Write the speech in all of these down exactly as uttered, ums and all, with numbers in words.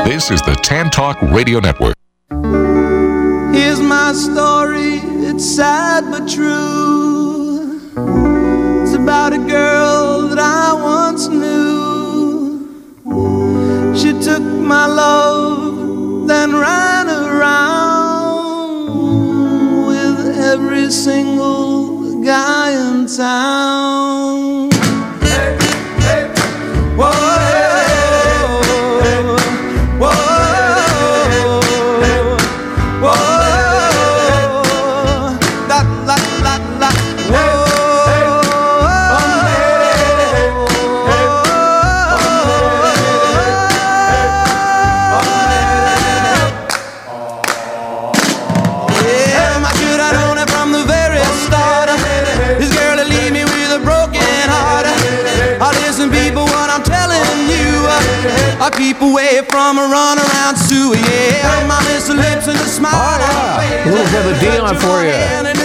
This is the Tan Talk Radio Network. Here's my story, it's sad but true. It's about a girl that I once knew. She took my love, then ran around with every single guy in town. Hey, hey, whoa. I keep away from a run around Sue, yeah. My Mister Lips and a smile. Oh, yeah. A little bit of a Dion for you.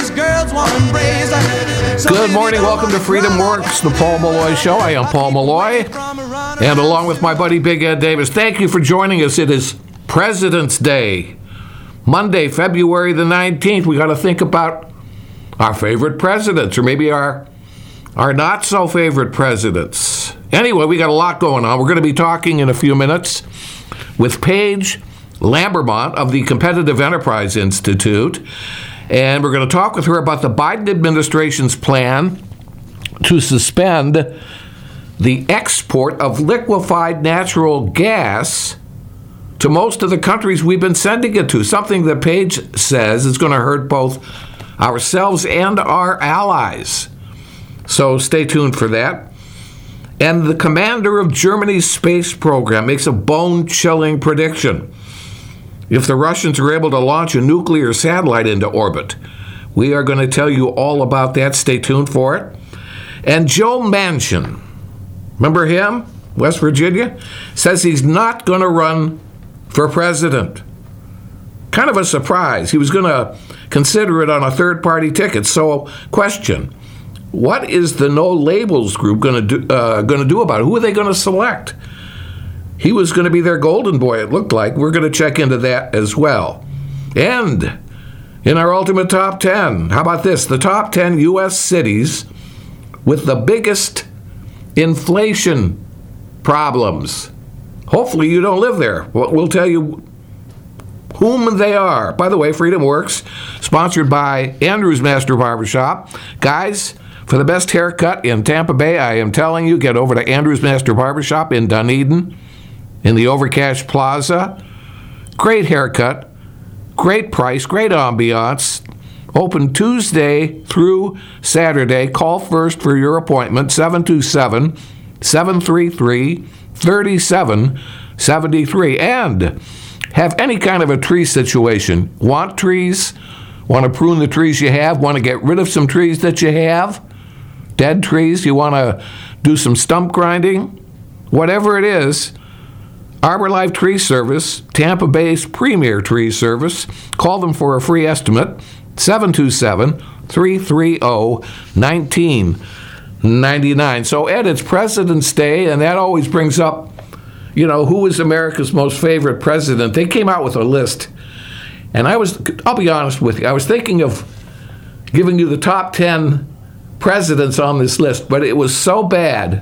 Good morning. Welcome to Freedom Works, the Paul Malloy Show. I am Paul Malloy, and along with my buddy Big Ed Davis, thank you for joining us. It is President's Day, Monday, February the nineteenth. We got to think about our favorite presidents, or maybe our our not-so-favorite presidents. Anyway, we got a lot going on. We're going to be talking in a few minutes with Paige Lambermont of the Competitive Enterprise Institute, and we're going to talk with her about the Biden administration's plan to suspend the export of liquefied natural gas to most of the countries we've been sending it to, something that Paige says is going to hurt both ourselves and our allies. So stay tuned for that. And the commander of Germany's space program makes a bone-chilling prediction. If the Russians are able to launch a nuclear satellite into orbit, we are going to tell you all about that. Stay tuned for it. And Joe Manchin, remember him, West Virginia, says he's not going to run for president. Kind of a surprise. He was going to consider it on a third-party ticket. So, question. What is the No Labels group going to do, uh, going to do about it? Who are they going to select? He was going to be their golden boy, it looked like. We're going to check into that as well. And in our ultimate top ten, how about this? The top ten U S cities with the biggest inflation problems. Hopefully you don't live there. We'll tell you whom they are. By the way, Freedom Works, sponsored by Andrews Master Barbershop. Guys, for the best haircut in Tampa Bay, I am telling you, get over to Andrews Master Barbershop in Dunedin, in the Overcash Plaza. Great haircut, great price, great ambiance. Open Tuesday through Saturday. Call first for your appointment, seven two seven, seven three three, three seven seven three. And have any kind of a tree situation. Want trees? Want to prune the trees you have? Want to get rid of some trees that you have? Dead trees? You want to do some stump grinding? Whatever it is, Arbor Life Tree Service, Tampa Bay's premier tree service. Call them for a free estimate, seven two seven, three three zero, one nine nine nine. So, Ed, it's President's Day, and that always brings up, you know, who is America's most favorite president. They came out with a list, and I was, I'll be honest with you, I was thinking of giving you the top ten presidents on this list, but it was so bad.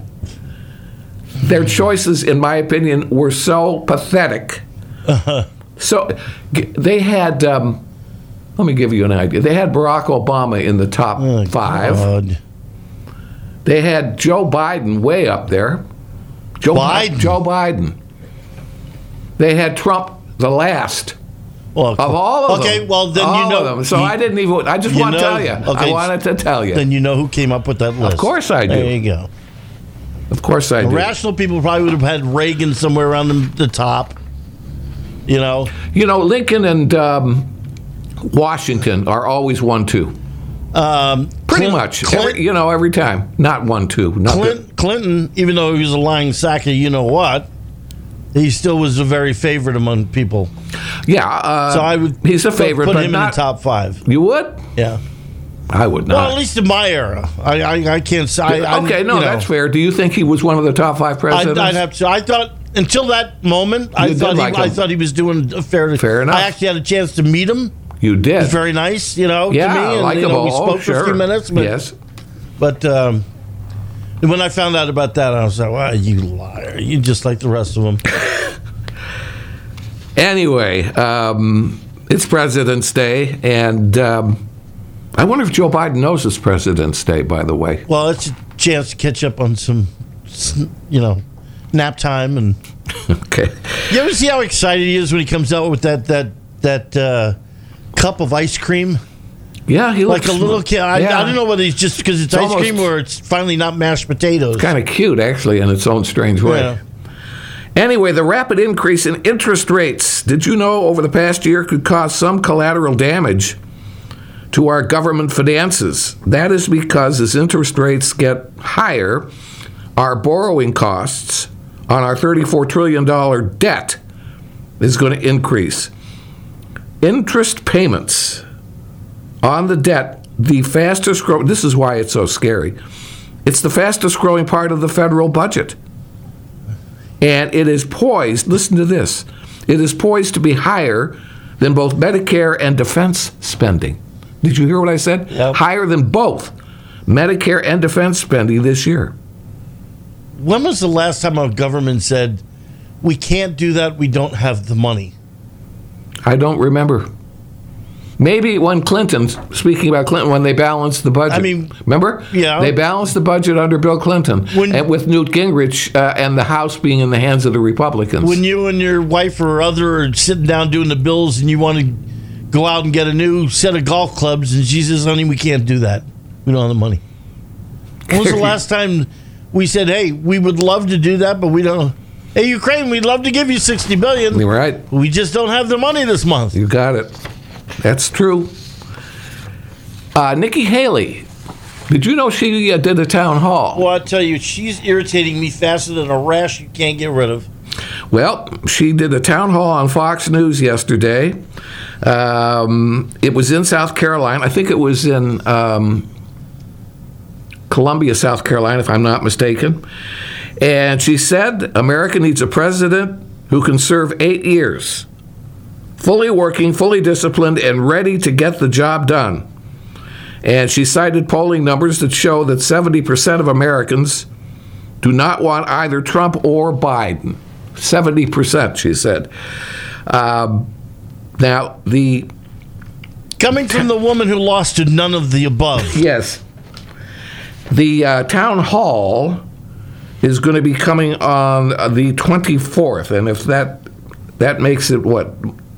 Their choices, in my opinion, were so pathetic. Uh-huh. So they had, um, let me give you an idea. They had Barack Obama in the top oh, five. God. They had Joe Biden way up there. Joe Biden? Joe Biden. They had Trump the last. Well, of all of okay, them. well, then all you know. Of them. So you, I didn't even, I just want to tell you. Okay, I wanted to tell you. Then you know who came up with that list. Of course I do. There you go. Of course I the do. Rational people probably would have had Reagan somewhere around the, the top. You know? You know, Lincoln and um, Washington are always one, two. Um, Pretty Clint, much. Clint, every, you know, every time. Not one, two. Not Clint, the, Clinton, even though he was a lying sack of you-know-what, he still was a very favorite among people. Yeah. Uh, so I would he's a favorite, put but him not, in the top five. You would? Yeah. I would not. Well, at least in my era. I I, I can't say. I, okay, I, no, you know, that's fair. Do you think he was one of the top five presidents? I'd, I'd have to. I thought until that moment, You I did thought like he, I him. thought he was doing a fair. Fair enough. I actually had a chance to meet him. You did. He was very nice, you know, yeah, to me. And, likable. you know, we spoke oh, sure. for a few minutes. But, yes. But um, when I found out about that, I was like, "Wow, you liar! You just like the rest of them." Anyway, um, it's President's Day, and um, I wonder if Joe Biden knows it's President's Day, by the way. Well, it's a chance to catch up on some, you know, nap time. And Okay. you ever see how excited he is when he comes out with that that that uh, cup of ice cream? Yeah, he Like looks a little kid. I, Yeah. I don't know whether he's just because it's, It's ice cream almost- or it's finally not mashed potatoes. Kind of cute, actually, in its own strange way. Yeah. Anyway, the rapid increase in interest rates, did you know, over the past year could cause some collateral damage to our government finances? That is because as interest rates get higher, our borrowing costs on our thirty-four trillion dollars debt is going to increase. Interest payments on the debt, the fastest growing, this is why it's so scary. It's the fastest growing part of the federal budget. And it is poised, listen to this, it is poised to be higher than both Medicare and defense spending. Did you hear what I said? Yep. Higher than both Medicare and defense spending this year. When was the last time our government said, we can't do that, we don't have the money? I don't remember. Maybe when Clinton, speaking about Clinton, when they balanced the budget. I mean, remember? yeah. They balanced the budget under Bill Clinton, When- and with Newt Gingrich uh, and the House being in the hands of the Republicans. When you and your wife or other are sitting down doing the bills and you want to go out and get a new set of golf clubs and she says, honey, we can't do that. We don't have the money. When was the last time we said, hey, we would love to do that, but we don't. Hey, Ukraine, we'd love to give you sixty billion dollars. You're right. We just don't have the money this month. You got it. That's true. Uh, Nikki Haley, did you know she uh, did a town hall? Well, I tell you, she's irritating me faster than a rash you can't get rid of. Well, she did a town hall on Fox News yesterday. Um, it was in South Carolina. I think it was in um, Columbia, South Carolina, if I'm not mistaken. And she said America needs a president who can serve eight years, fully working, fully disciplined, and ready to get the job done. And she cited polling numbers that show that seventy percent of Americans do not want either Trump or Biden. seventy percent, she said. Um, now, the... Coming from the woman who lost to none of the above. Yes. The uh, town hall is going to be coming on uh, the twenty-fourth, and if that that makes it what?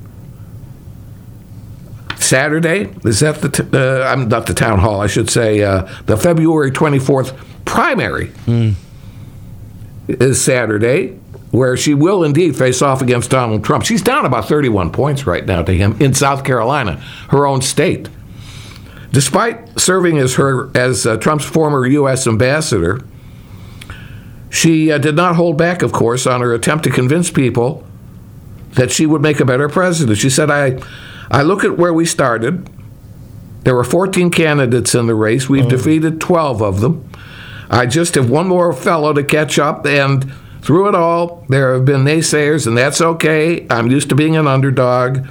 Saturday? Is that the, t- uh, I'm not the town hall, I should say, uh, the February twenty-fourth primary Mm. is Saturday, where she will indeed face off against Donald Trump. She's down about thirty-one points right now to him in South Carolina, her own state. Despite serving as her as uh, Trump's former U S ambassador, she uh, did not hold back, of course, on her attempt to convince people that she would make a better president. She said, I, I look at where we started. There were fourteen candidates in the race. We've Oh. defeated twelve of them. I just have one more fellow to catch up, and through it all, there have been naysayers, and that's okay. I'm used to being an underdog.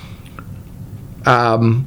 Um,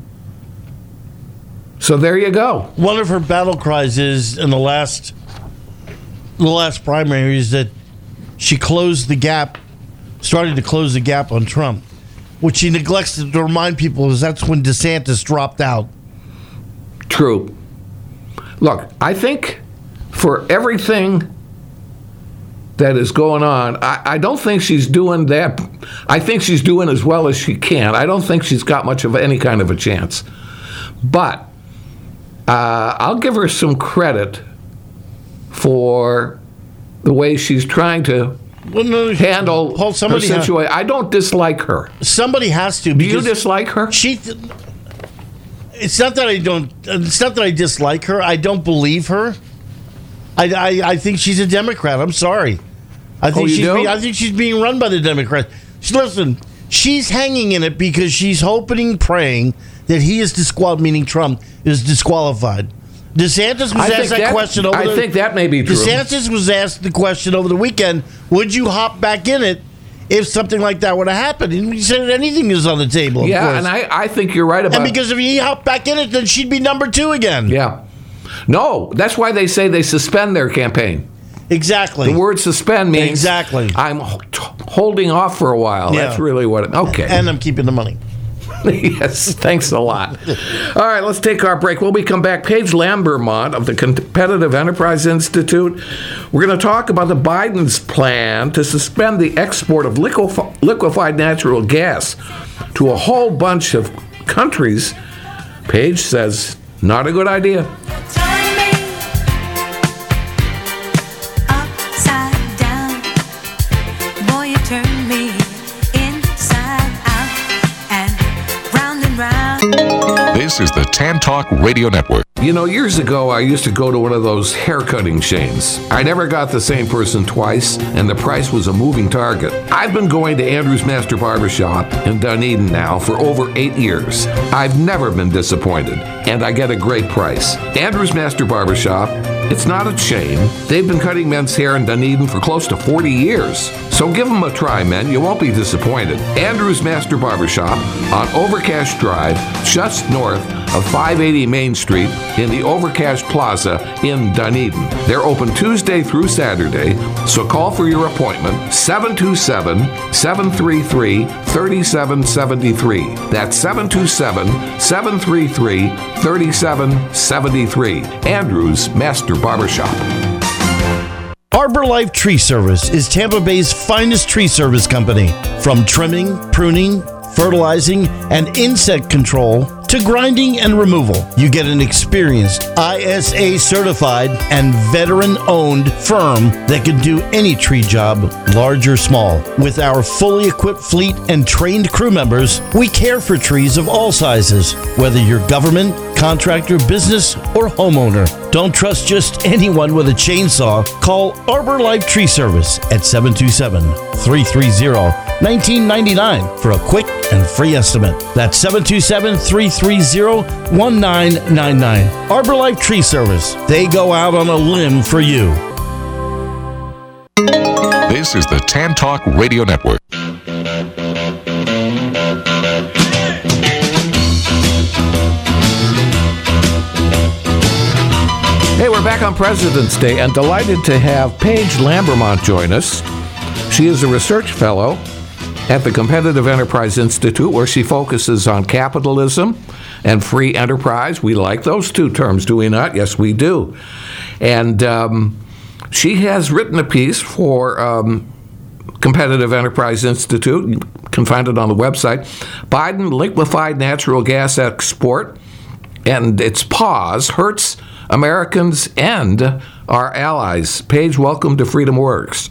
so there you go. One of her battle cries is in the last the last primaries that she closed the gap, started to close the gap on Trump. What she neglects to remind people is that's when DeSantis dropped out. True. Look, I think for everything that is going on, I, I don't think she's doing that. I think she's doing as well as she can. I don't think she's got much of any kind of a chance. But uh, I'll give her some credit for the way she's trying to Well, no, handle Paul, her somebody ha- situation. I don't dislike her. Somebody has to. Do you because dislike her? She. Th- it's not that I don't. It's not that I dislike her. I don't believe her. I, I, I think she's a Democrat. I'm sorry. I think Oh, you she's. do? Being, I think she's being run by the Democrats. She, listen, she's hanging in it because she's hoping, praying that he is disqualified, meaning Trump is disqualified. DeSantis was I asked think that, that question over I the think that may be true. DeSantis was asked the question over the weekend, would you hop back in it if something like that would have happened? And he said anything is on the table, of yeah, course. and I, I think you're right about And because if he hopped back in it, then she'd be number two again. Yeah. No, that's why they say they suspend their campaign. Exactly. The word suspend means Exactly. I'm h- holding off for a while. Yeah. That's really what it Okay. And I'm keeping the money. Yes, thanks a lot. All right, let's take our break. When we come back, Paige Lambermont of the Competitive Enterprise Institute. We're going to talk about the Biden's plan to suspend the export of liquef- liquefied natural gas to a whole bunch of countries. Paige says, not a good idea. Turn me upside down. Boy, you turn me inside out and round and round. This is the Tan Talk Radio Network. You know, years ago, I used to go to one of those haircutting chains. I never got the same person twice, and the price was a moving target. I've been going to Andrew's Master Barbershop in Dunedin now for over eight years. I've never been disappointed, and I get a great price. Andrew's Master Barbershop, it's not a chain. They've been cutting men's hair in Dunedin for close to forty years. So give them a try, men. You won't be disappointed. Andrew's Master Barbershop on Overcash Drive, just north of five eighty Main Street in the Overcash Plaza in Dunedin. They're open Tuesday through Saturday, so call for your appointment, seven two seven, seven three three, three seven seven three. That's seven two seven, seven three three, three seven seven three. Andrew's Master Barbershop. Arbor Life Tree Service is Tampa Bay's finest tree service company. From trimming, pruning, fertilizing, and insect control to grinding and removal, you get an experienced I S A certified and veteran owned firm that can do any tree job, large or small. With our fully equipped fleet and trained crew members, we care for trees of all sizes, whether you're government, contractor, business, or homeowner. Don't trust just anyone with a chainsaw. Call Arbor Life Tree Service at seven two seven, three three zero, one nine nine nine for a quick and free estimate. That's seven two seven, three three zero, one nine nine nine. Arbor Life Tree Service. They go out on a limb for you. This is the Tan Talk Radio Network. Hey, we're back on President's Day and delighted to have Paige Lambermont join us. She is a research fellow at the Competitive Enterprise Institute, where she focuses on capitalism and free enterprise. We like those two terms, do we not? Yes, we do. And um, she has written a piece for um, Competitive Enterprise Institute. You can find it on the website. Biden liquefied natural gas export and its pause hurts Americans and our allies. Paige, welcome to Freedom Works.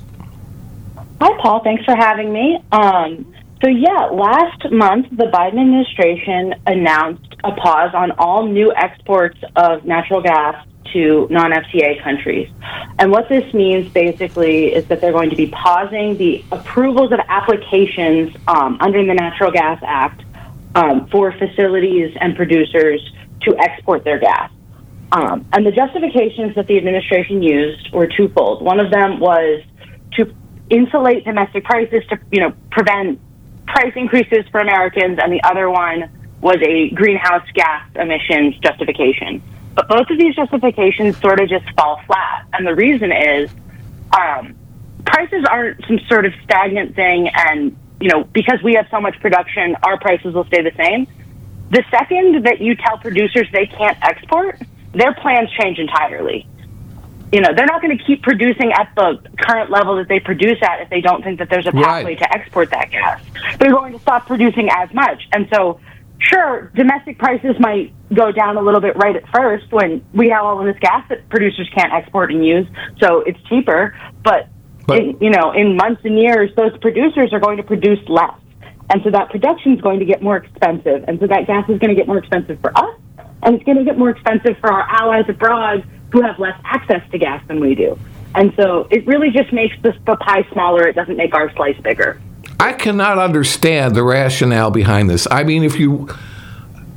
Hi, Paul. Thanks for having me. Um, so, yeah, last month, the Biden administration announced a pause on all new exports of natural gas to non-F T A countries. And what this means, basically, is that they're going to be pausing the approvals of applications um, under the Natural Gas Act um, for facilities and producers to export their gas. Um, and the justifications that the administration used were twofold. One of them was to insulate domestic prices to, you know, prevent price increases for Americans, and the other one was a greenhouse gas emissions justification. But both of these justifications sort of just fall flat, and the reason is um, prices aren't some sort of stagnant thing, and, you know, because we have so much production, our prices will stay the same. The second that you tell producers they can't export, their plans change entirely. You know, they're not going to keep producing at the current level that they produce at if they don't think that there's a pathway Right. to export that gas. They're going to stop producing as much. And so, sure, domestic prices might go down a little bit right at first when we have all of this gas that producers can't export and use, so it's cheaper. But, But- in, you know, in months and years, those producers are going to produce less. And so that production is going to get more expensive. And so that gas is going to get more expensive for us, and it's going to get more expensive for our allies abroad who have less access to gas than we do. And so it really just makes the, the pie smaller. It doesn't make our slice bigger. I cannot understand the rationale behind this. I mean, if you...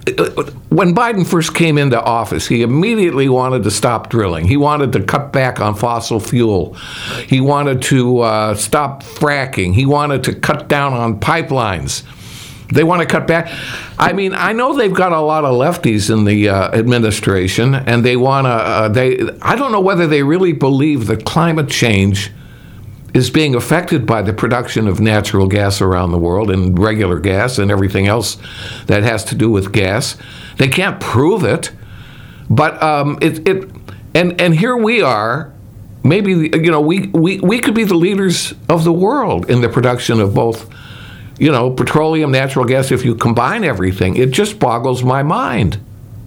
when Biden first came into office, he immediately wanted to stop drilling. He wanted to cut back on fossil fuel. He wanted to uh, stop fracking. He wanted to cut down on pipelines. They want to cut back. I mean, I know they've got a lot of lefties in the uh, administration, and they want to. Uh, they. I don't know whether they really believe that climate change is being affected by the production of natural gas around the world and regular gas and everything else that has to do with gas. They can't prove it, but um, it, it and and here we are. Maybe you know we, we, we could be the leaders of the world in the production of both, you know, petroleum, natural gas. If you combine everything, it just boggles my mind.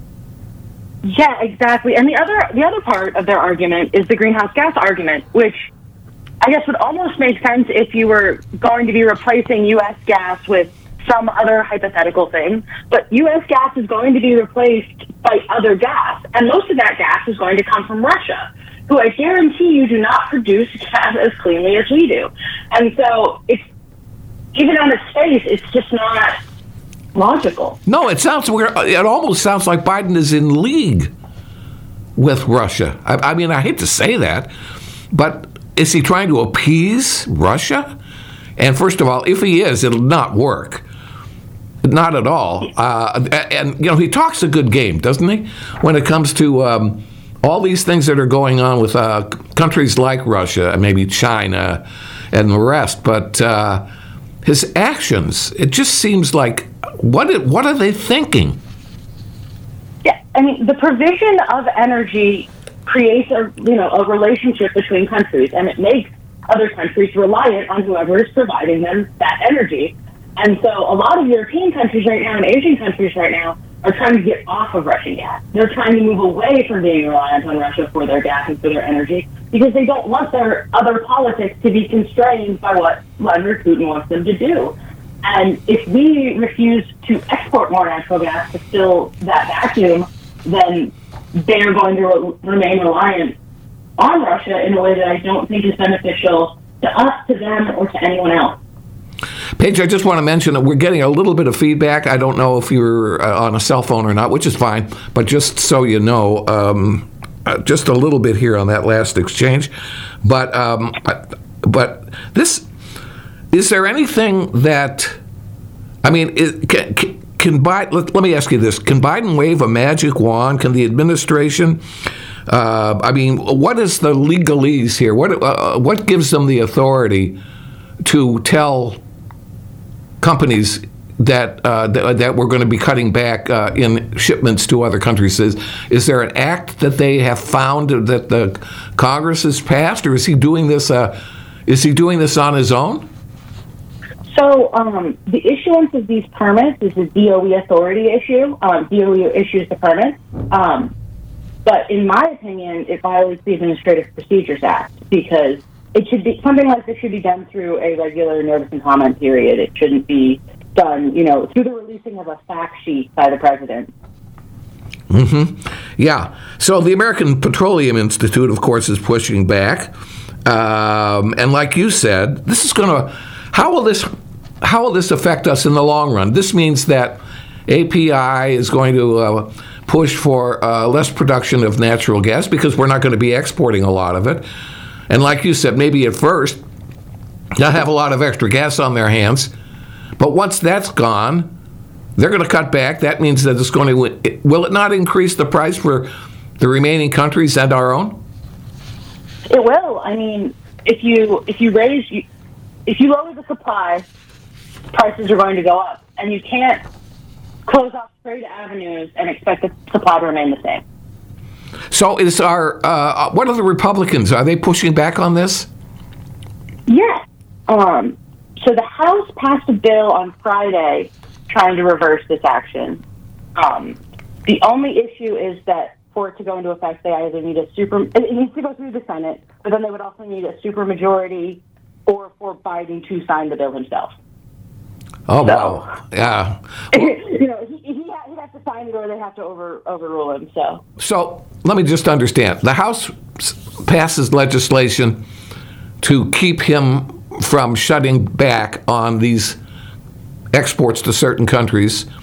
Yeah, exactly. And the other the other part of their argument is the greenhouse gas argument, which I guess would almost make sense if you were going to be replacing U S gas with some other hypothetical thing. But U S gas is going to be replaced by other gas, and most of that gas is going to come from Russia, who I guarantee you do not produce gas as cleanly as we do. And so it's, even on its face, it's just not logical. No, it sounds weird. It almost sounds like Biden is in league with Russia. I, I mean, I hate to say that, but is he trying to appease Russia? And first of all, if he is, it'll not work. Not at all. Uh, and, you know, he talks a good game, doesn't he? When it comes to um, all these things that are going on with uh, countries like Russia and maybe China and the rest. But uh, his actions, it just seems like, what what are they thinking? Yeah, I mean, the provision of energy creates a you know a relationship between countries, and it makes other countries reliant on whoever is providing them that energy. And so a lot of European countries right now and Asian countries right now are trying to get off of Russian gas. They're trying to move away from being reliant on Russia for their gas and for their energy because they don't want their other politics to be constrained by what Vladimir Putin wants them to do. And if we refuse to export more natural gas to fill that vacuum, then they're going to re- remain reliant on Russia in a way that I don't think is beneficial to us, to them, or to anyone else. Paige, I just want to mention that we're getting a little bit of feedback. I don't know if you're uh, on a cell phone or not, which is fine, but just so you know, um, uh, just a little bit here on that last exchange. But um, but this, is there anything that, I mean, it, can, can Biden, let, let me ask you this, can Biden wave a magic wand? Can the administration, uh, I mean, what is the legalese here? What uh, what gives them the authority to tell companies that uh, th- that we're going to be cutting back uh, in shipments to other countries? Is, is there an act that they have found that the Congress has passed, or is he doing this? Uh, is he doing this on his own? So um, the issuance of these permits is a D O E authority issue. Um, D O E issues the permits. Um, but in my opinion, it violates the Administrative Procedures Act because it should be something like this should be done through a regular notice and comment period. It shouldn't be done, you know, through the releasing of a fact sheet by the president. Mm-hmm. Yeah. So the American Petroleum Institute, of course, is pushing back. Um, and like you said, this is going to, how will this, how will this affect us in the long run? This means that A P I is going to uh, push for uh, less production of natural gas because we're not going to be exporting a lot of it. And like you said, maybe at first they'll have a lot of extra gas on their hands. But once that's gone, they're going to cut back. That means that it's going to, will it not increase the price for the remaining countries and our own? It will. I mean, if you if you raise, if you lower the supply, prices are going to go up. And you can't close off trade avenues and expect the supply to remain the same. So is our, uh, what are the Republicans? Are they pushing back on this? Yes. Um, so the House passed a bill on Friday trying to reverse this action. Um, the only issue is that for it to go into effect, they either need a super, it needs to go through the Senate, but then they would also need a supermajority or for Biden to sign the bill himself. Oh, so, wow. Yeah. you know, he, he, ha- he'd have to sign it or they have to over, overrule him, so. So let me just understand. The House passes legislation to keep him from shutting back on these exports to certain countries.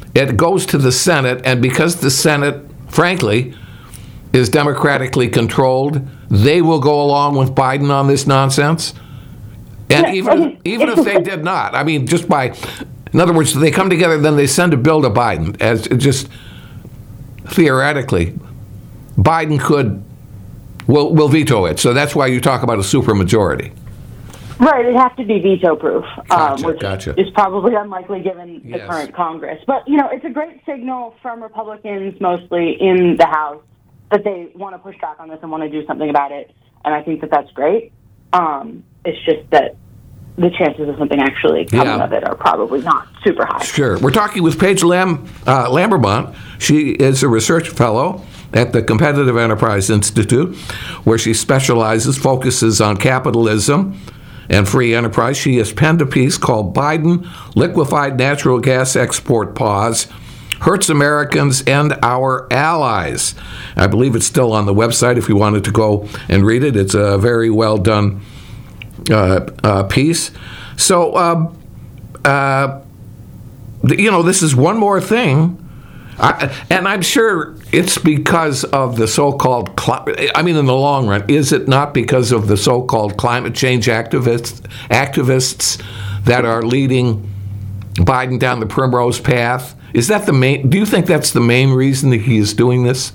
it goes to the Senate, and because the Senate, frankly, is democratically controlled, they will go along with Biden on this nonsense? And Yeah, even, okay. even if they did not, I mean, just by, in other words, they come together, then they send a bill to Biden, as just theoretically, Biden could, will, will veto it. So that's why you talk about a supermajority. Right, it'd have to be veto-proof, Gotcha, um, which gotcha. is probably unlikely given the Yes. current Congress. But, you know, it's a great signal from Republicans, mostly in the House, that they want to push back on this and want to do something about it. And I think that that's great. Um, it's just that the chances of something actually coming Yeah. of it are probably not super high. Sure. We're talking with Paige Lam, uh, Lambermont. She is a research fellow at the Competitive Enterprise Institute, where she specializes, focuses on capitalism and free enterprise. She has penned a piece called Biden Liquefied Natural Gas Export Pause Hurts Americans and Our Allies. I believe it's still on the website if you wanted to go and read it. It's a very well done uh, uh, piece. So, uh, uh, you know, this is one more thing. I, and I'm sure it's because of the so-called, cli- I mean, in the long run, is it not because of the so-called climate change activists, activists that are leading Biden down the primrose path? Is that the main, do you think that's the main reason that he is doing this?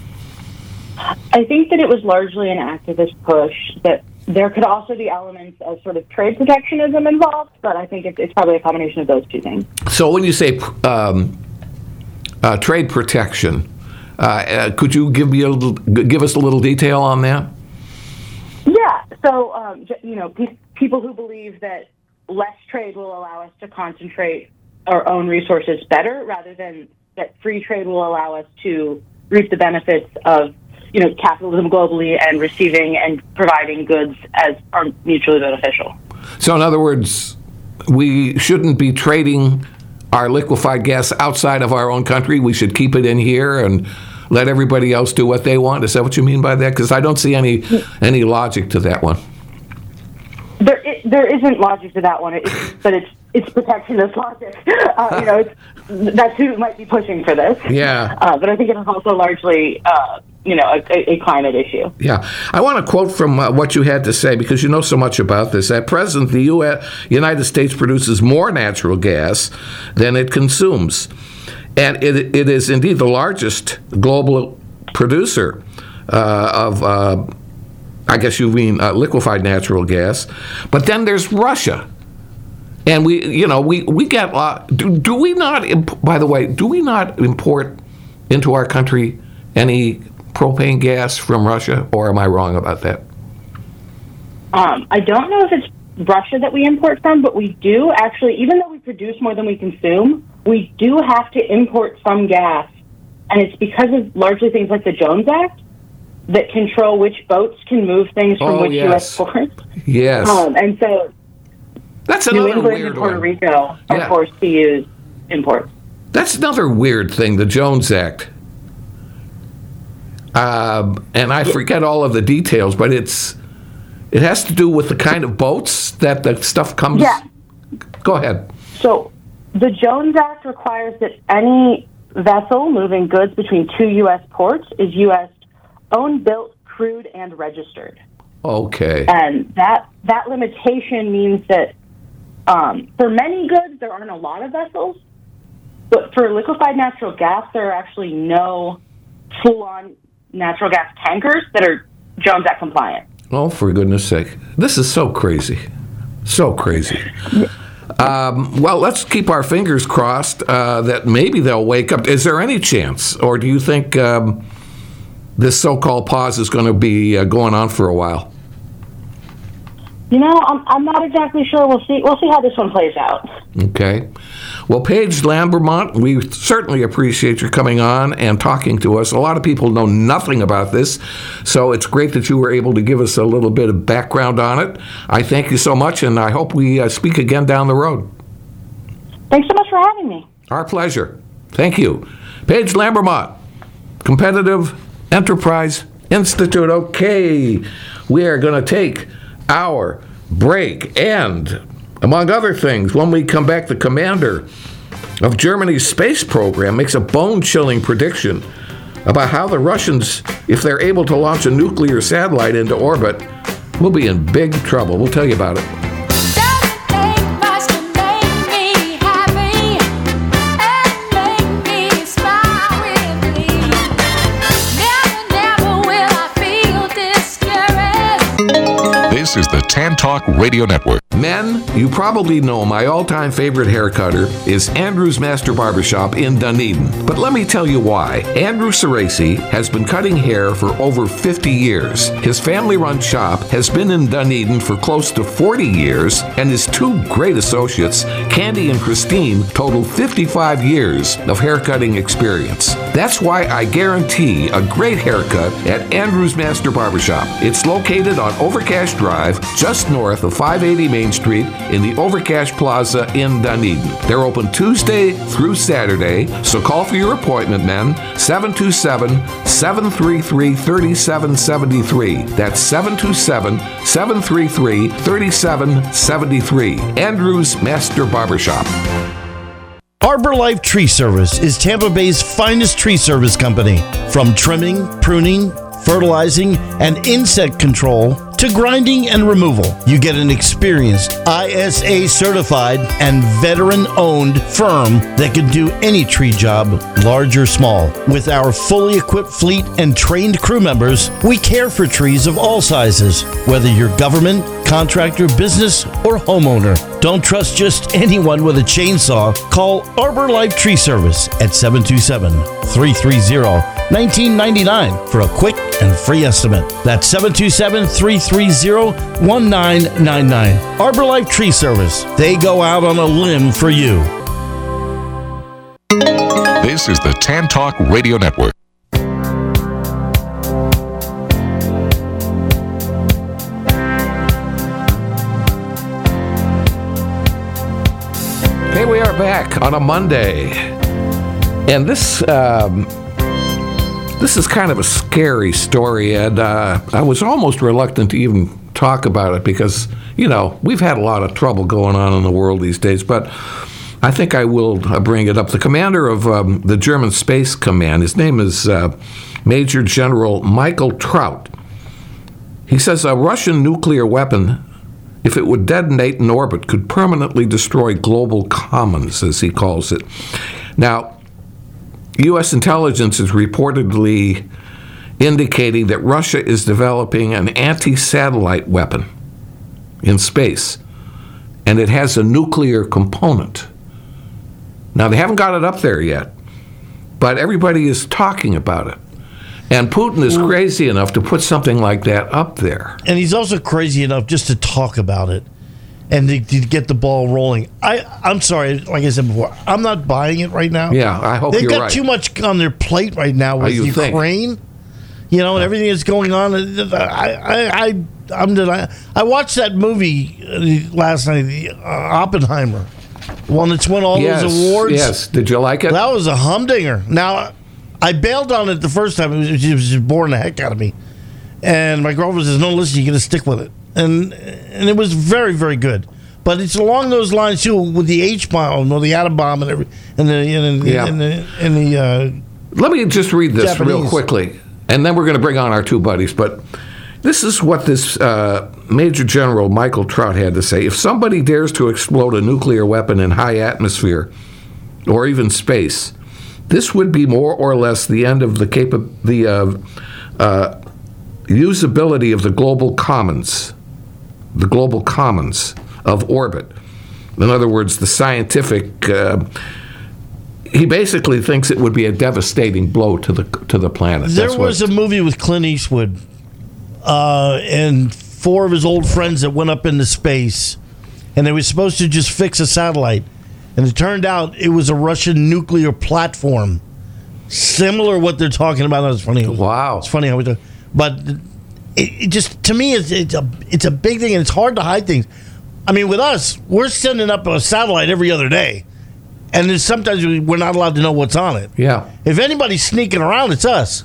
I think that it was largely an activist push, that there could also be elements of sort of trade protectionism involved, but I think it's, it's probably a combination of those two things. So when you say um, uh, trade protection, uh, uh, could you give me a little, give us a little detail on that? Yeah, so, um, j- you know, pe- people who believe that less trade will allow us to concentrate our own resources better, rather than that free trade will allow us to reap the benefits of, you know, capitalism globally and receiving and providing goods as are mutually beneficial. So in other words, we shouldn't be trading our liquefied gas outside of our own country. We should keep it in here and let everybody else do what they want. Is that what you mean by that? Because I don't see any any logic to that one. There, it, there isn't logic to that one, it's, but it's it's protectionist logic. Uh, you know, it's, that's who might be pushing for this. Yeah. Uh, but I think it is also largely, uh, you know, a, a climate issue. Yeah. I want to quote from uh, what you had to say, because you know so much about this. At present, the U S, United States produces more natural gas than it consumes. And it, it is indeed the largest global producer uh, of, uh, I guess you mean uh, liquefied natural gas. But then there's Russia. And we, you know, we, we get, uh, do, do we not, imp- by the way, do we not import into our country any propane gas from Russia, or am I wrong about that? Um, I don't know if it's Russia that we import from, but we do actually, even though we produce more than we consume, we do have to import some gas. And it's because of largely things like the Jones Act that control which boats can move things from Oh, which yes. U S ports. Yes. Um, and so That's New another England weird and Puerto one. Rico are Yeah. forced to use imports. That's another weird thing, the Jones Act. Um, and I forget all of the details, but it's it has to do with the kind of boats that the stuff comes. Yeah. Go ahead. So the Jones Act requires that any vessel moving goods between two U S ports is U S owned, built, crewed, and registered. Okay. And that that limitation means that um, for many goods, there aren't a lot of vessels. But for liquefied natural gas, there are actually no full-on natural gas tankers that are Jones Act compliant. Oh, for goodness sake. This is so crazy. So crazy. Um, well, let's keep our fingers crossed uh, that maybe they'll wake up. Is there any chance, or do you think um, this so-called pause is going to be uh, going on for a while? You know, I'm, I'm not exactly sure. We'll see. We'll see how this one plays out. Okay. Well, Paige Lambermont, we certainly appreciate your coming on and talking to us. A lot of people know nothing about this, so it's great that you were able to give us a little bit of background on it. I thank you so much, and I hope we uh, speak again down the road. Thanks so much for having me. Our pleasure. Thank you. Paige Lambermont, Competitive Enterprise Institute. Okay, we are going to take our break, and among other things, when we come back, the commander of Germany's space program makes a bone-chilling prediction about how the Russians, if they're able to launch a nuclear satellite into orbit, will be in big trouble. We'll tell you about it. Doesn't take much to make me happy and make me smile with glee. Never, never will I feel discouraged. This is the Tan Talk Radio Network. Men, you probably know my all-time favorite haircutter is Andrew's Master Barbershop in Dunedin. But let me tell you why. Andrew Cerasi has been cutting hair for over fifty years. His family-run shop has been in Dunedin for close to forty years, and his two great associates, Candy and Christine, total fifty-five years of haircutting experience. That's why I guarantee a great haircut at Andrew's Master Barbershop. It's located on Overcash Drive, just north of five eighty Main Street in the Overcash Plaza in Dunedin. They're open Tuesday through Saturday, so call for your appointment, men. seven two seven, seven three three, three seven seven three. That's seven two seven, seven three three, three seven seven three. Andrew's Master Barbershop. Arbor Life Tree Service is Tampa Bay's finest tree service company. From trimming, pruning, fertilizing, and insect control to grinding and removal, you get an experienced I S A certified and veteran owned firm that can do any tree job, large or small. With our fully equipped fleet and trained crew members, we care for trees of all sizes, whether you're government, contractor, business, or homeowner. Don't trust just anyone with a chainsaw. Call Arbor Life Tree Service at seven two seven, three three zero, one nine nine nine for a quick and free estimate. That's seven two seven, three three zero, one nine nine nine. Arbor Life Tree Service. They go out on a limb for you. This is the Tan Talk Radio Network. Hey, we are back on a Monday, and this um, this is kind of a scary story, and uh, I was almost reluctant to even talk about it because, you know, we've had a lot of trouble going on in the world these days, but I think I will uh, bring it up. The commander of um, the German Space Command, his name is uh, Major General Michael Traut. He says a Russian nuclear weapon, if it would detonate in orbit, could permanently destroy global commons, as he calls it. Now, U S intelligence is reportedly indicating that Russia is developing an anti-satellite weapon in space, and it has a nuclear component. Now, they haven't got it up there yet, but everybody is talking about it. And Putin is crazy enough to put something like that up there. And he's also crazy enough just to talk about it and to, to get the ball rolling. I, I'm sorry, like I said before, I'm not buying it right now. Yeah, I hope They've you're got right. too much on their plate right now with you think? Ukraine. You know, and everything that's going on. I, I, I, I'm deni- I watched that movie uh, last night, the, uh, Oppenheimer, the one that's won all yes, those awards. Yes, did you like it? That was a humdinger. Now, I bailed on it the first time. It was, it was just boring the heck out of me. And my girlfriend says, no, listen, you're going to stick with it. And and it was very, very good. But it's along those lines, too, with the H-bomb or the atom bomb and, every, and the, and the, Yeah. and the, and the uh, Let me just read this Japanese. real quickly, and then we're going to bring on our two buddies. But this is what this uh, Major General Michael Traut had to say. If somebody dares to explode a nuclear weapon in high atmosphere or even space, this would be more or less the end of the capa- the uh, uh, usability of the global commons, the global commons of orbit. In other words, the scientific. Uh, he basically thinks it would be a devastating blow to the to the planet. There That's was what, a movie with Clint Eastwood uh, and four of his old friends that went up into space, and they were supposed to just fix a satellite. And it turned out it was a Russian nuclear platform. Similar to what they're talking about. It's funny. Wow. It's funny how we talk. But it, it just, to me, it's, it's, a, it's a big thing, and it's hard to hide things. I mean, with us, we're sending up a satellite every other day. And then sometimes we- we're not allowed to know what's on it. yeah. If anybody's sneaking around, it's us.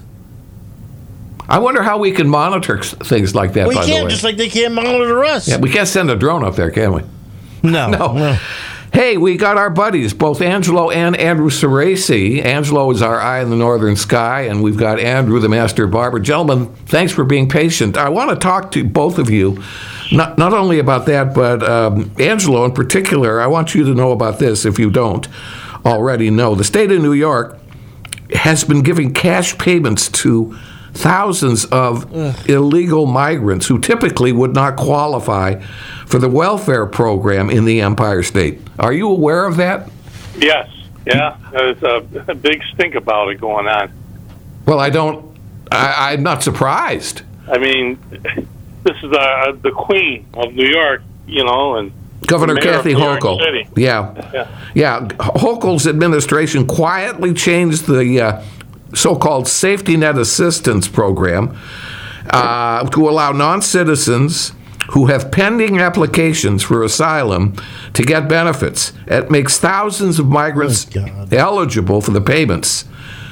I wonder how we can monitor s- things like that. We by the can't, way, just like they can't monitor us. yeah, we can't send a drone up there, can we? No. No. Hey, we got our buddies, both Angelo and Andrew Ceresi. Angelo is our eye in the northern sky, and we've got Andrew, the master barber. Gentlemen, thanks for being patient. I want to talk to both of you, not, not only about that, but um, Angelo in particular. I want you to know about this if you don't already know. The state of New York has been giving cash payments to thousands of Ugh. illegal migrants who typically would not qualify for the welfare program in the Empire State. Are you aware of that? Yes. Yeah. There's a, a big stink about it going on. Well, I don't. I, I'm not surprised. I mean, this is the the Queen of New York, you know, and Governor Kathy York Hochul. City. Yeah. yeah, yeah. Hochul's administration quietly changed the uh, so-called safety net assistance program uh, to allow non-citizens who have pending applications for asylum to get benefits. It makes thousands of migrants Oh, eligible for the payments.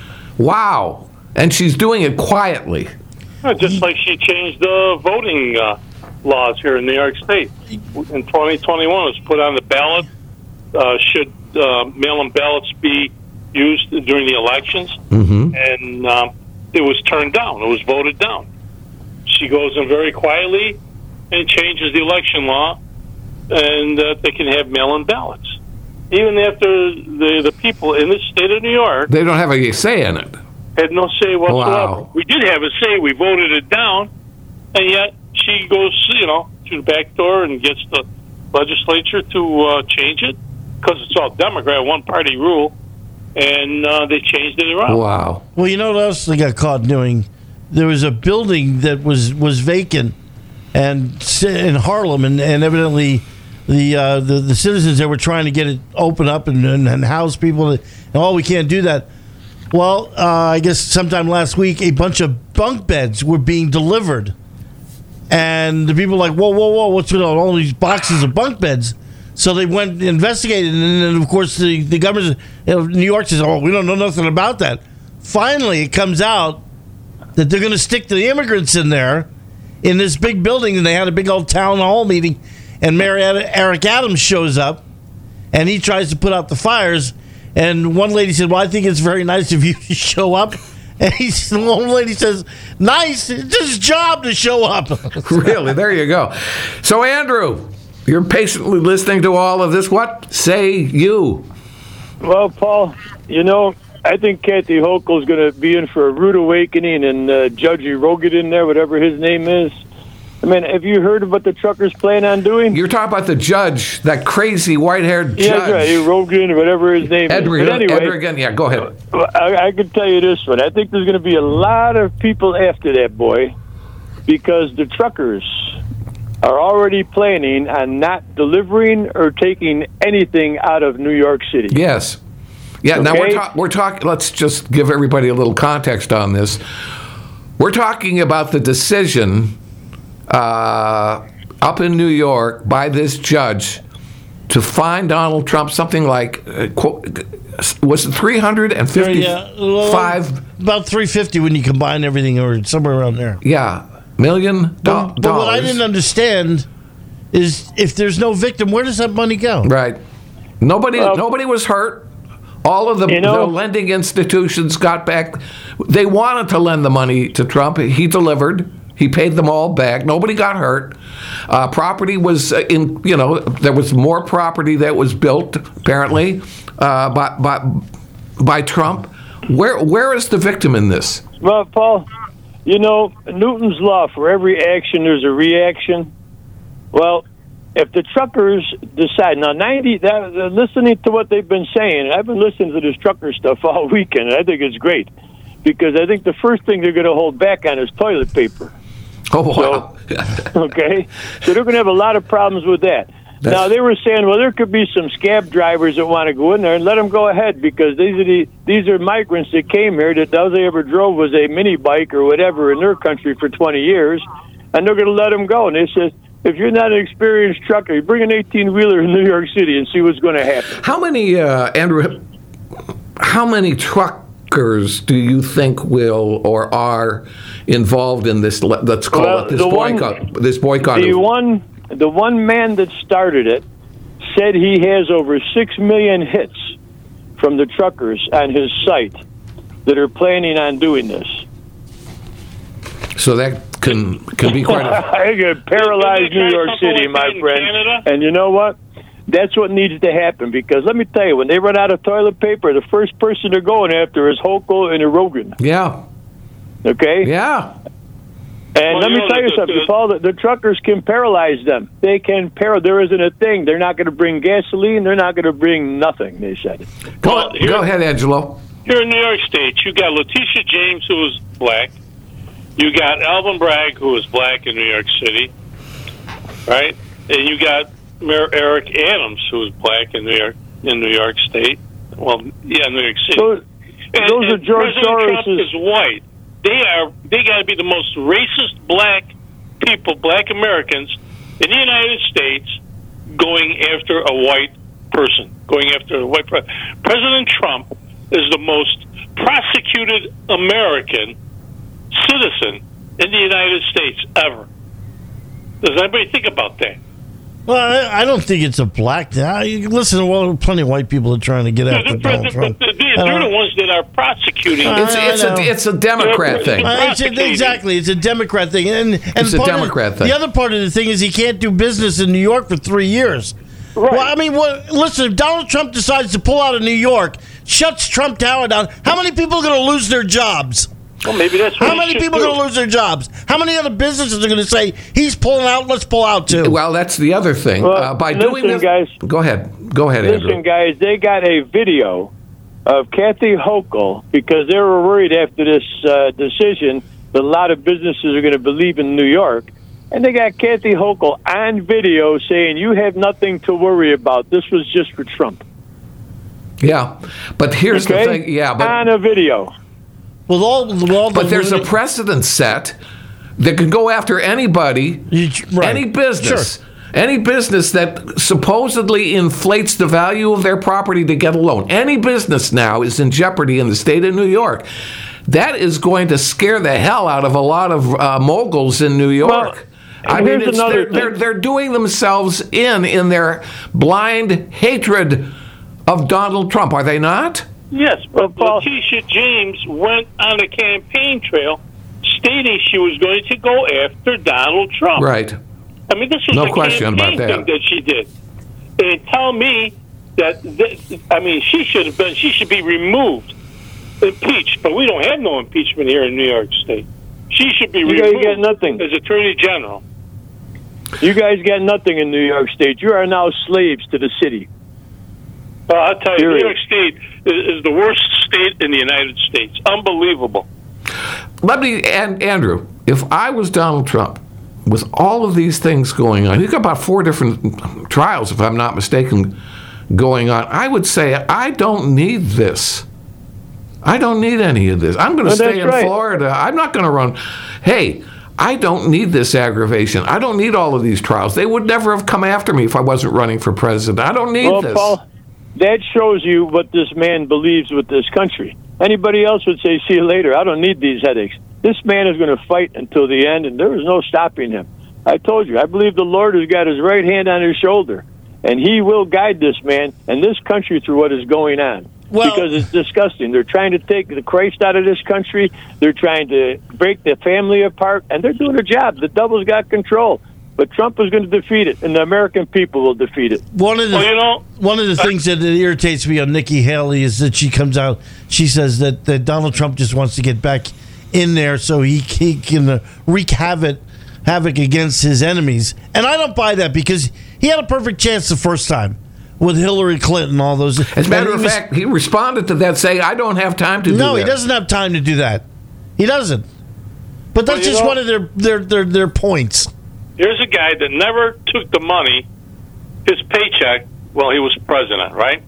Wow. And she's doing it quietly. Uh, Just like she changed the voting uh, laws here in New York State. In twenty twenty-one, it was put on the ballot. Uh, should uh, mail-in ballots be used during the elections? Mm-hmm. And um, it was turned down. It was voted down. She goes in very quietly and changes the election law, and uh, they can have mail-in ballots. Even after the, the people in the state of New York They don't have a say in it. had no say whatsoever. Wow. We did have a say. We voted it down, and yet she goes, you know, through the back door and gets the legislature to uh, change it because it's all Democrat, one-party rule, and uh, they changed it around. Wow. Well, you know what else they got caught doing? There was a building that was, was vacant and in Harlem, and, and evidently the, uh, the the citizens that were trying to get it open up and, and, and house people, and oh, we can't do that. Well, uh, I guess sometime last week, a bunch of bunk beds were being delivered, and the people were like, whoa, whoa, whoa, what's with all these boxes of bunk beds? So they went and investigated, and then, of course, the, the government of New York says, oh, we don't know nothing about that. Finally, it comes out that they're going to stick the immigrants in there in this big building, and they had a big old town hall meeting, and Mayor Eric Adams shows up, and he tries to put out the fires, and one lady said, well, I think it's very nice of you to show up. And he, one lady says, nice, it's his job to show up. Really? There you go. So, Andrew, you're patiently listening to all of this. What say you? Well, Paul, you know, I think Kathy Hochul's going to be in for a rude awakening, and uh, Judge Rogan in there, whatever his name is. I mean, have you heard of what the truckers plan on doing? You're talking about the judge, that crazy white-haired judge. Yeah, that's right, Rogan or whatever his name Edrigan, is. But anyway, Edrigan, yeah, go ahead. I, I can tell you this one. I think there's going to be a lot of people after that boy because the truckers are already planning on not delivering or taking anything out of New York City. Yes. Yeah, now we're, Okay. ta- we're talking, let's just give everybody a little context on this. We're talking about the decision uh, up in New York by this judge to fine Donald Trump something like, uh, quote, was it three hundred fifty-five? Yeah, well, about three hundred fifty when you combine everything, or somewhere around there. Yeah, million do- But, but what I dollars. didn't understand is if there's no victim, where does that money go? Right. Nobody, Well- nobody was hurt. All of the, You know- the lending institutions got back. They wanted to lend the money to Trump. He delivered. He paid them all back. Nobody got hurt. Uh, property was uh, in. You know, there was more property that was built apparently uh, by by by Trump. Where where is the victim in this? Well, Paul, you know, Newton's law, for every action, there's a reaction. Well, if the truckers decide, now ninety, that, uh, listening to what they've been saying, I've been listening to this trucker stuff all weekend, and I think it's great, because I think the first thing they're going to hold back on is toilet paper. Oh wow! Okay? So they're going to have a lot of problems with that. That's- Now, they were saying, well, there could be some scab drivers that want to go in there, and let them go ahead, because these are the, these are migrants that came here that all they ever drove was a mini bike or whatever in their country for twenty years, and they're going to let them go. And they said, if you're not an experienced trucker, you bring an eighteen-wheeler in New York City and see what's going to happen. How many, uh, Andrew? How many truckers do you think will or are involved in this? le- Let's call Well, it this the one- boycott. This boycott. The of- one, the one man that started it said he has over six million hits from the truckers on his site that are planning on doing this. So that can can be quite a... It could paralyze New York City, my friend. And you know what? That's what needs to happen, because let me tell you, when they run out of toilet paper, the first person they're going after is Hochul and Rogan. Yeah. Okay? Yeah. And Well, let you me know, tell you the- something, the- Paul. The, the truckers can paralyze them. They can par. There isn't a thing. They're not going to bring gasoline. They're not going to bring nothing, they said. Go, Well, here- go ahead, Angelo. Here in New York State, you got Letitia James, who is black. You got Alvin Bragg, who is black in New York City, right? And you got Mayor Eric Adams, who is black in New York in New York State. Well, yeah, New York City. Those, And- those are and George President Trump Soros's. is white. They are. They got to be the most racist black people, black Americans in the United States, going after a white person, going after a white pre- President Trump is the most prosecuted American citizen in the United States ever. Does anybody think about that? Well, I, I don't think it's a black thing. I, listen, well, plenty of white people are trying to get after The- Donald the- Trump. the- the- I They're don't- the ones that are prosecuting. Uh, It's, I it's, a, know. it's a Democrat thing. Uh, Uh, it's a- prosecuting. exactly, it's a Democrat thing, and and It's a part of- Democrat thing. The other part of the thing is he can't do business in New York for three years. Right. Well, I mean, what, listen, if Donald Trump decides to pull out of New York, shuts Trump Tower down, how many people are going to lose their jobs? Well, maybe that's what How he many should people are do. going to lose their jobs? How many other businesses are going to say he's pulling out? Let's pull out too. Well, that's the other thing. Well, uh, by listen, doing this, guys. Go ahead. Go ahead, Listen, Andrew. guys, they got a video of Kathy Hochul because they were worried after this uh, decision that a lot of businesses are going to believe in New York. And they got Kathy Hochul on video saying, you have nothing to worry about. This was just for Trump. Yeah, but here's Okay? the thing. Yeah, but on a video. With all, with all the but there's a lunatic- precedent set that can go after anybody, You- right. any business. Sure. Any business that supposedly inflates the value of their property to get a loan. Any business now is in jeopardy in the state of New York. That is going to scare the hell out of a lot of uh, moguls in New York. Well, I mean, here's it's, another they're, they're, thing. they're doing themselves in in their blind hatred of Donald Trump, are they not? Yes, but Well, Paul- Letitia James went on a campaign trail stating she was going to go after Donald Trump. Right. I mean, this was No a question about campaign that. thing that she did. And tell me that, that, I mean, she should have been, she should be removed, impeached, but we don't have no impeachment here in New York State. She should be You guys removed got nothing. as Attorney General. You guys got nothing in New York State. You are now slaves to the city. Well, I'll tell you, Period. New York State is, is the worst state in the United States. Unbelievable. Let me, and Andrew, if I was Donald Trump, with all of these things going on, he's got about four different trials, if I'm not mistaken, going on, I would say, I don't need this. I don't need any of this. I'm going to Well, stay that's in right. Florida. I'm not going to run. Hey, I don't need this aggravation. I don't need all of these trials. They would never have come after me if I wasn't running for president. I don't need Well, this. Paul, that shows you what this man believes with this country. Anybody else would say, see you later. I don't need these headaches. This man is going to fight until the end, and there is no stopping him. I told you, I believe the Lord has got his right hand on his shoulder, and he will guide this man and this country through what is going on. Well- because it's disgusting. They're trying to take the Christ out of this country. They're trying to break the family apart, and they're doing a job. The devil's got control. But Trump is going to defeat it, and the American people will defeat it. One of the Well, you know, one of the things that irritates me on Nikki Haley is that she comes out, she says that, that Donald Trump just wants to get back in there so he, he can uh, wreak havoc havoc against his enemies, and I don't buy that because he had a perfect chance the first time with Hillary Clinton and all those. As a matter And of he was- fact, he responded to that saying, I don't have time to do that. no, he doesn't have time to do that. He doesn't. But that's Well, you just know- one of their their their, their points. here's a guy that never took the money, his paycheck, while he was president, right?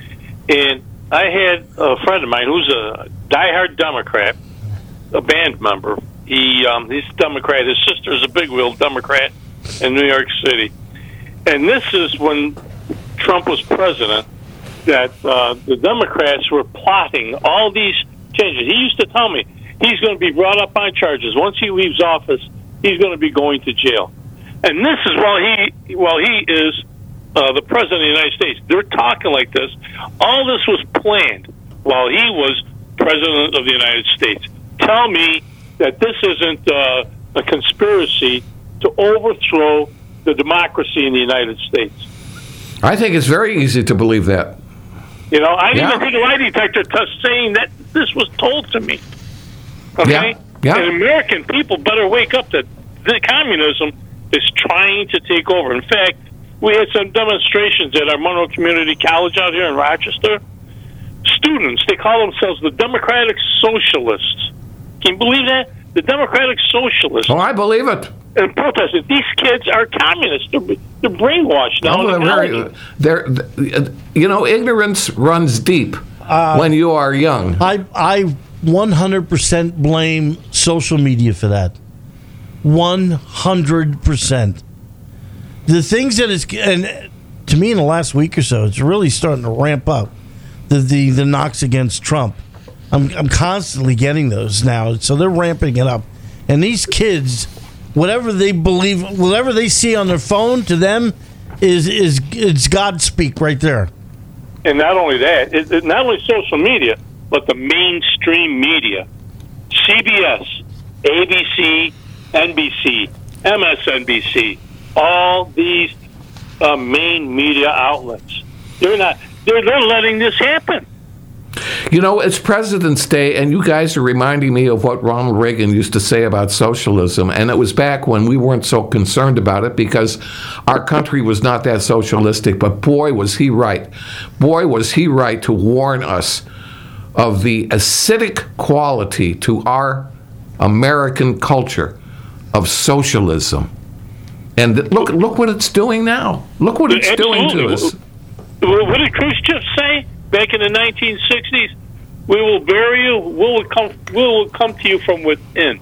And I had a friend of mine who's a diehard Democrat, a band member. He um, he's a Democrat. His sister's a big wheel Democrat in New York City. And this is when Trump was president, that uh, the Democrats were plotting all these changes. He used to tell me he's going to be brought up on charges. Once he leaves office, he's going to be going to jail. And this is while he while he is uh, the President of the United States. They're talking like this. All this was planned while he was President of the United States. Tell me that this isn't uh, a conspiracy to overthrow the democracy in the United States. I think it's very easy to believe that. You know, I Yeah. even think a lie detector test saying that this was told to me. Okay? Yeah. Yeah. And American people better wake up that the communism is trying to take over. In fact, we had some demonstrations at our Monroe Community College out here in Rochester. Students, they call themselves the Democratic Socialists. Can you believe that? The Democratic Socialists. Oh, I believe it. And protested. These kids are communists. They're, they're brainwashed now. No, in they're college. very, they're, you know, ignorance runs deep Uh, when you are young. I I one hundred percent blame social media for that. one hundred percent. The things that is, and to me in the last week or so, it's really starting to ramp up. The the, the knocks against Trump. I'm I'm constantly getting those now, so they're ramping it up. And these kids, whatever they believe, whatever they see on their phone, to them is is it's God speak right there. And not only that, it, it, not only social media, but the mainstream media. C B S, A B C, N B C, M S N B C, all these uh, main media outlets. They're not, they're, they're letting this happen. You know, it's President's Day, and you guys are reminding me of what Ronald Reagan used to say about socialism. And it was back when we weren't so concerned about it because our country was not that socialistic. But boy, was he right. Boy, was he right to warn us of the acidic quality to our American culture of socialism. And look, look what it's doing now. Look what it's doing to us. What did Khrushchev say back in the nineteen sixties? We will bury you. We will come. We will come to you from within.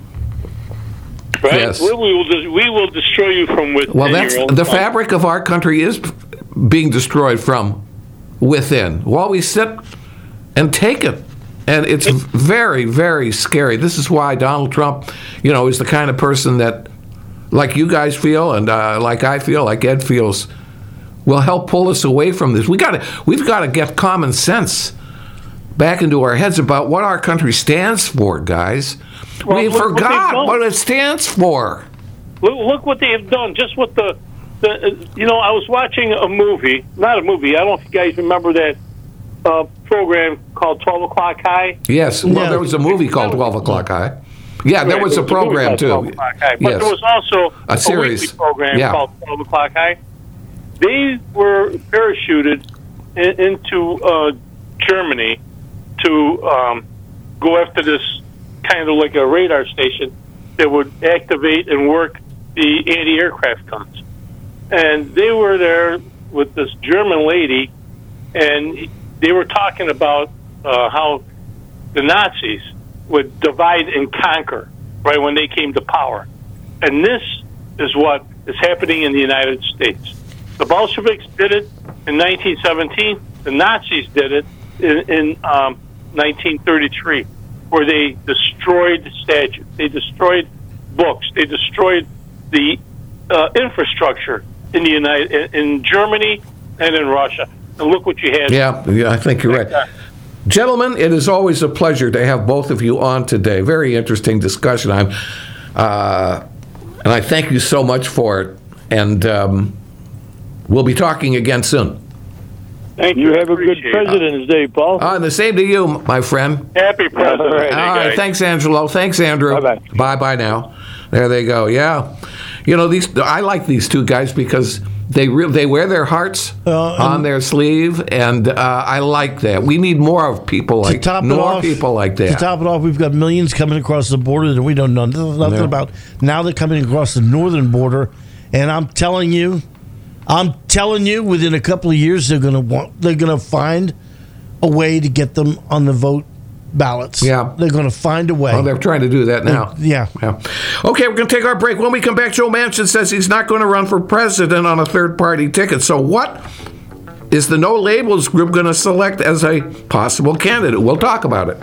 Right? Yes. We, we will. de- We will destroy you from within. Well, that's your own the country. fabric of our country is being destroyed from within. While we sit and take it, and it's very, very scary. This is why Donald Trump, you know, is the kind of person that, like you guys feel, and uh, like I feel, like Ed feels, will help pull us away from this. We got to. We've got to get common sense back into our heads about what our country stands for, guys. Well, we look what they've forgot done. what it stands for. Look, look what they have done. Just what the, the, uh, you know, I was watching a movie. Not a movie. I don't know if you guys remember that uh, program called twelve O'Clock High. Yes. Well, Yeah. there was a movie called twelve O'Clock High. Yeah, there Right, was a movie program called too. twelve O'Clock High. But Yes. there was also A series. weekly program Yeah. called twelve O'Clock High. They were parachuted in, into uh, Germany to um, go after this kind of like a radar station that would activate and work the anti-aircraft guns. And they were there with this German lady, and they were talking about uh, how the Nazis would divide and conquer right when they came to power. And this is what is happening in the United States. The Bolsheviks did it in nineteen seventeen. The Nazis did it in, in um, nineteen thirty-three, where they destroyed statues, they destroyed books, they destroyed the uh, infrastructure in the United in, in Germany and in Russia. And look what you had. Yeah, yeah, I think you're right. Gentlemen, it is always a pleasure to have both of you on today. Very interesting discussion. I'm, uh, and I thank you so much for it. And um, we'll be talking again soon. Thank You you. have a good Appreciate it. President's Day, Paul. Uh, the same to you, my friend. Happy President's All right. Day, All right, guys. thanks, Angelo. Thanks, Andrew. Bye-bye. Bye-bye now. There they go. Yeah, you know these. I like these two guys because they re- they wear their hearts Uh, and- on their sleeve, and uh, I like that. We need more of people To like top it more off, people like To that. top it off, we've got millions coming across the border that we don't know nothing, nothing Yeah. about. Now they're coming across the northern border, and I'm telling you, I'm telling you, within a couple of years, they're gonna want, they're gonna find a way to get them on the vote ballots. Yeah. they're gonna find a way. Oh, they're trying to do that now. Yeah. Yeah. Okay, we're going to take our break. When we come back, Joe Manchin says he's not going to run for president on a third-party ticket. So what is the No Labels group going to select as a possible candidate? We'll talk about it.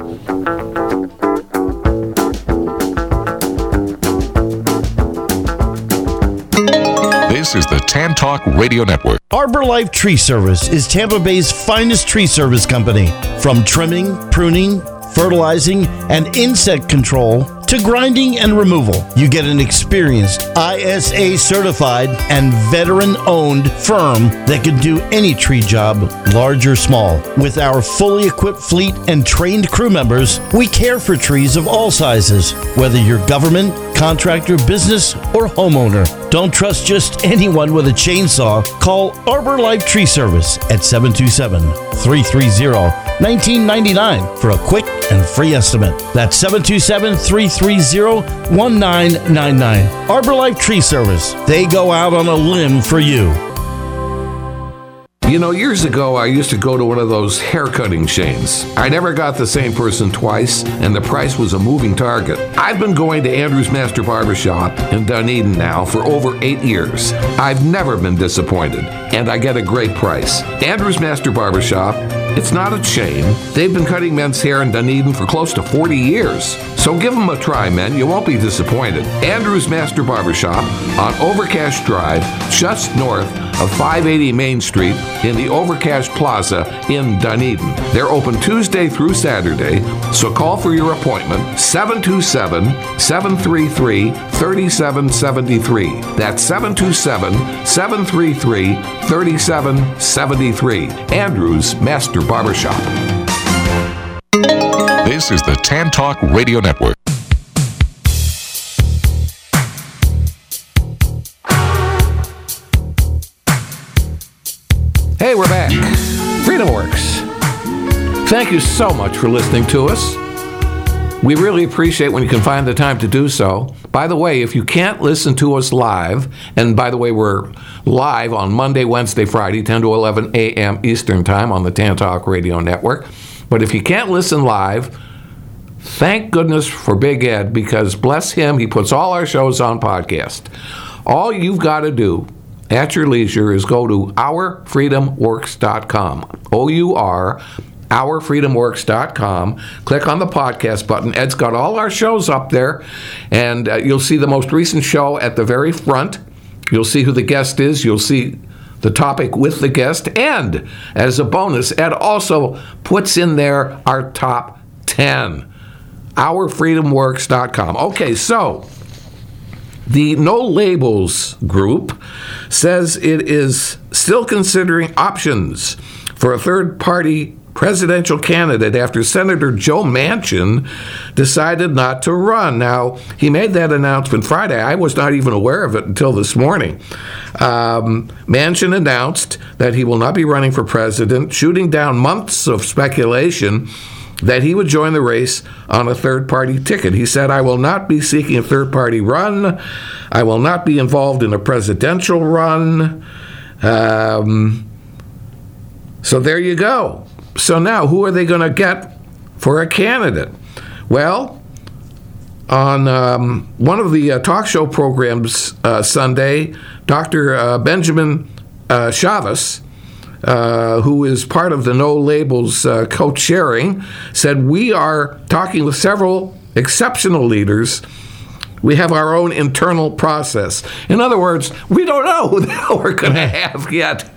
This is the Tan Talk Radio Network. Arbor Life Tree Service is Tampa Bay's finest tree service company. From trimming, pruning, fertilizing, and insect control to grinding and removal, you get an experienced I S A certified and veteran owned firm that can do any tree job, large or small. With our fully equipped fleet and trained crew members, we care for trees of all sizes, whether you're government, contractor, business, or homeowner. Don't trust just anyone with a chainsaw. Call Arbor Life Tree Service at seven two seven, three three zero, one nine nine nine for a quick and free estimate. That's seven two seven, three three zero, one nine nine nine. Arbor Life Tree Service. They go out on a limb for you. You know, years ago, I used to go to one of those haircutting chains. I never got the same person twice, and the price was a moving target. I've been going to Andrew's Master Barbershop in Dunedin now for over eight years. I've never been disappointed, and I get a great price. Andrew's Master Barbershop, it's not a chain. They've been cutting men's hair in Dunedin for close to forty years. So give them a try, men. You won't be disappointed. Andrew's Master Barbershop on Overcash Drive, just north of five eighty Main Street in the Overcash Plaza in Dunedin. They're open Tuesday through Saturday, so call for your appointment, seven two seven, seven three three, three seven seven three. That's seven two seven, seven three three, three seven seven three. Andrew's Master Barbershop. This is the Tan Talk Radio Network. Hey, we're back. Freedom Works. Thank you so much for listening to us. We really appreciate when you can find the time to do so. By the way, if you can't listen to us live, and by the way, we're live on Monday, Wednesday, Friday, ten to eleven a.m. Eastern Time on the Tan Talk Radio Network. But if you can't listen live, thank goodness for Big Ed, because bless him, he puts all our shows on podcast. All you've got to do at your leisure is go to our freedom works dot com. O U R, our freedom works dot com. Click on the podcast button. Ed's got all our shows up there, and uh, you'll see the most recent show at the very front. You'll see who the guest is. You'll see the topic with the guest. And as a bonus, Ed also puts in there our top ten. our freedom works dot com. Okay, so the No Labels group says it is still considering options for a third-party presidential candidate after Senator Joe Manchin decided not to run. Now, he made that announcement Friday. I was not even aware of it until this morning. Um, Manchin announced that he will not be running for president, shooting down months of speculation that he would join the race on a third-party ticket. He said, I will not be seeking a third-party run. I will not be involved in a presidential run. Um, so there you go. So now, who are they going to get for a candidate? Well, on um, one of the uh, talk show programs uh, Sunday, Doctor Uh, Benjamin uh, Chavez, Uh, who is part of the No Labels uh, co-chairing, said, we are talking with several exceptional leaders. We have our own internal process. In other words, we don't know who the hell we're going to have yet.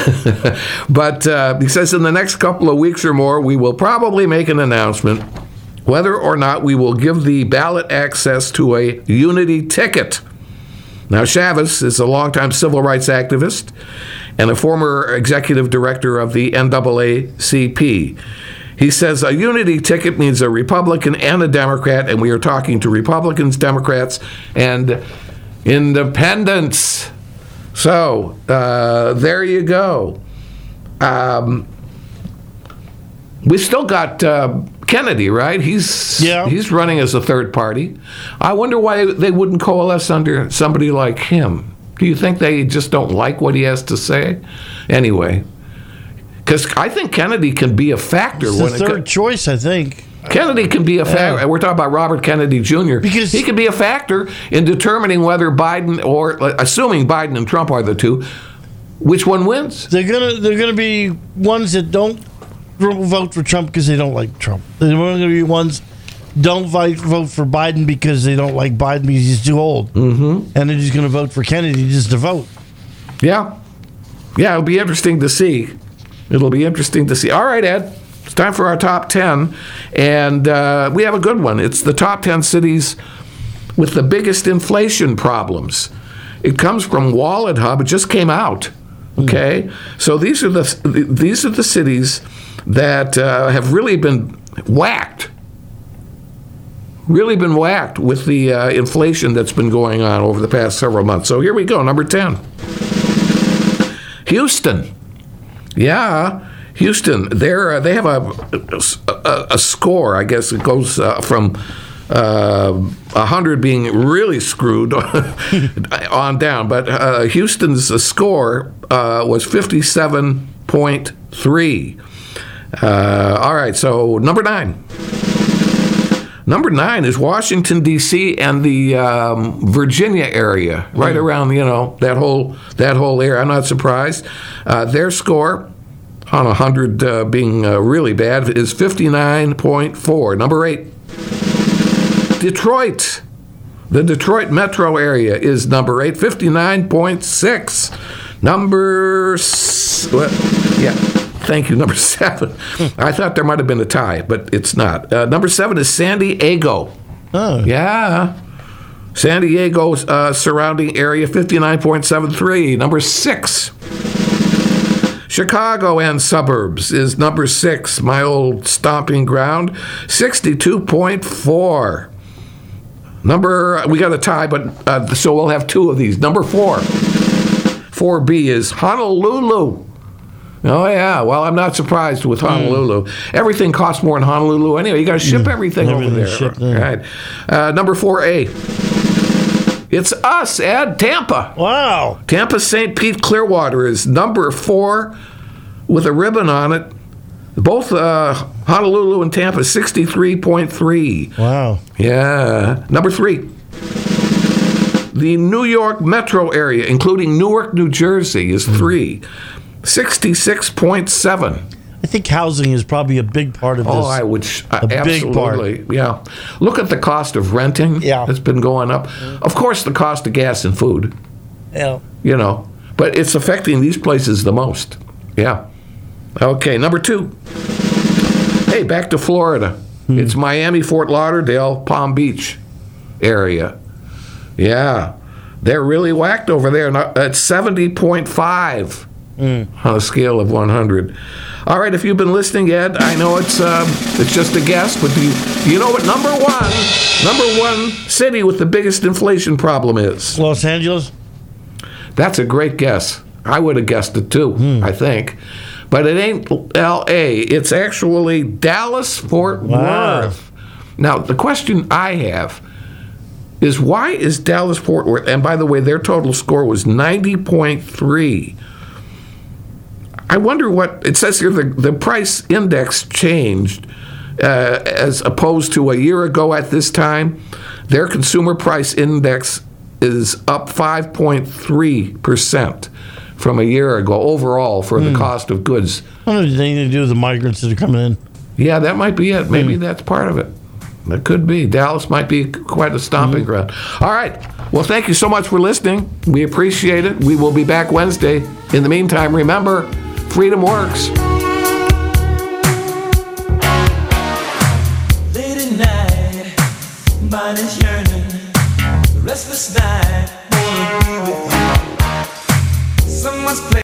But uh, he says in the next couple of weeks or more, we will probably make an announcement whether or not we will give the ballot access to a unity ticket. Now, Chavez is a longtime civil rights activist and a former executive director of the N double A C P. He says a unity ticket means a Republican and a Democrat, and we are talking to Republicans, Democrats, and independents. So, uh, there you go. Um, we still got uh, Kennedy, right? He's yeah. he's running as a third party. I wonder why they wouldn't coalesce under somebody like him. Do you think they just don't like what he has to say? Anyway, because I think Kennedy can be a factor. It's the when third it, choice, I think. Kennedy can be a factor. Yeah. We're talking about Robert Kennedy Junior Because he can be a factor in determining whether Biden, or assuming Biden and Trump are the two, which one wins. They're gonna they're gonna be ones that don't vote for Trump because they don't like Trump. They're going to be ones don't vote for Biden because they don't like Biden because he's too old. Mm-hmm. And they're just going to vote for Kennedy just to vote. Yeah. Yeah, it'll be interesting to see. It'll be interesting to see. All right, Ed. It's time for our top ten. And uh, we have a good one. It's the top ten cities with the biggest inflation problems. It comes from Wallet Hub. It just came out. Okay? Mm. So these are the these are the cities that uh, have really been whacked. Really been whacked with the uh, inflation that's been going on over the past several months. So here we go, number ten. Houston. Yeah, Houston. They're, uh, they have a, a, a score, I guess it goes uh, from uh, one hundred being really screwed on down. But uh, Houston's score uh, was fifty-seven point three. Uh, all right, so number nine. Number nine is Washington, D C and the um, Virginia area, right mm. around, you know, that whole that whole area. I'm not surprised. Uh, their score on one hundred uh, being uh, really bad is fifty-nine point four. Number eight, Detroit. The Detroit metro area is number eight, fifty-nine point six. Number, s- what? yeah. Thank you. Number seven. I thought there might have been a tie, but it's not. Uh, number seven is San Diego. Oh. Yeah. San Diego's uh, surrounding area, fifty-nine point seven three. Number six. Chicago and suburbs is number six, my old stomping ground, sixty-two point four. Number, we got a tie, but uh, so we'll have two of these. Number four. four B is Honolulu. Oh, yeah. Well, I'm not surprised with Honolulu. Mm. Everything costs more in Honolulu anyway. You got to ship everything, everything over there. Shipped in. Right. Uh, number four A. It's us, Ed. Tampa. Wow. Tampa Saint Pete Clearwater is number four with a ribbon on it. Both uh, Honolulu and Tampa, sixty-three point three. Wow. Yeah. Number three. The New York metro area, including Newark, New Jersey, is three. sixty-six point seven. I think housing is probably a big part of this. Oh, I would. Uh, a absolutely. Big part. Yeah. Look at the cost of renting. Yeah. It's been going up. Of course, the cost of gas and food. Yeah. You know, but it's affecting these places the most. Yeah. Okay, number two. Hey, back to Florida. Hmm. It's Miami, Fort Lauderdale, Palm Beach area. Yeah. They're really whacked over there at seventy point five. Mm. On a scale of one hundred. All right, if you've been listening, Ed, I know it's um, it's just a guess, but do you, do you know what number one, number one city with the biggest inflation problem is? Los Angeles? That's a great guess. I would have guessed it too, mm. I think. But it ain't L A. It's actually Dallas-Fort Wow. Worth. Now, the question I have is why is Dallas-Fort Worth, and by the way, their total score was ninety point three. I wonder what, it says here the, the price index changed uh, as opposed to a year ago at this time. Their consumer price index is up five point three percent from a year ago overall for mm. the cost of goods. I don't know if it has anything to do with the migrants that are coming in. Yeah, that might be it. Maybe mm. that's part of it. That could be. Dallas might be quite a stomping mm. ground. All right. Well, thank you so much for listening. We appreciate it. We will be back Wednesday. In the meantime, remember, freedom works. Late at night, mind is yearning. Restless night, wanna be with you. Someone's playing.